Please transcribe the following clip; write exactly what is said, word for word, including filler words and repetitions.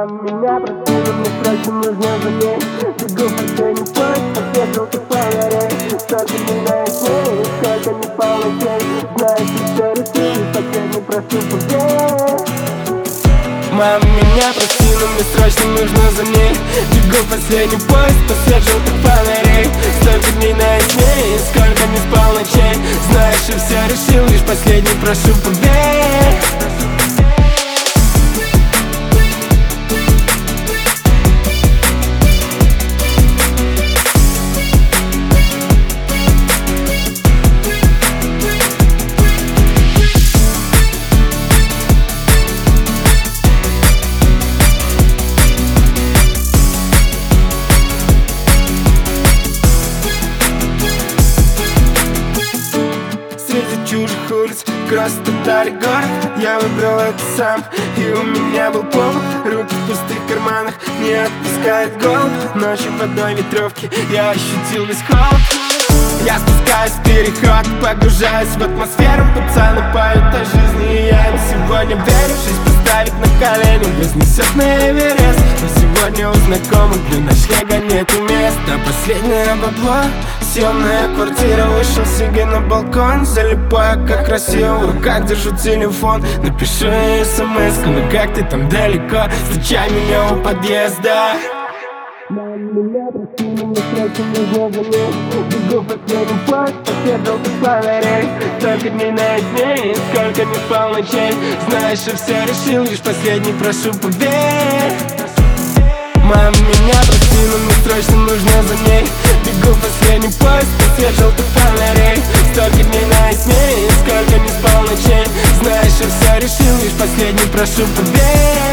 Мама меня просила, мне срочно нужно звонить. Бегу в последний поезд, по свет желтых фонарей. Столько дней на сне, сколько не спал ночей. Знаешь, что все решили, последний прошу поверь. Мама меня просила, мне срочно нужно за ней. Бегу в последний поезд, по свет желтых фонарей. Столько дней на сне, сколько не спал ночей. Знаешь, что все решил, лишь последний прошу поверь. Чужих улиц, красный город. Я выбрал это сам, и у меня был повод. Руки в пустых карманах, не отпускает голод. Ночью в одной ветровке я ощутил весь холод. Я спускаюсь в переход, погружаюсь в атмосферу. Пацаны поют о жизни, и я им сегодня верю. Жизнь поставит на колени, вознесет на Эверест. Но сегодня у знакомых для ночлега нету места. Последнее бабло, съемная квартира. Вышел себе на балкон, залипая как красиво. В руках держу телефон, напишу смс-ку. Ну как ты там далеко, встречай меня у подъезда. Мама меня просила, мне срочно нужно за ней. Бегу в последний поезд, по свет желтых фонарей. Столько дней на сне, сколько не спал ночей. Знаешь, что все решил, лишь последний прошу поверь. Мама меня просила, мне срочно нужно за ней. Бегу в последний поезд, по свет желтых фонарей. Столько дней на сне, сколько не спал ночей. Знаешь, что все решил, лишь последний прошу поверь.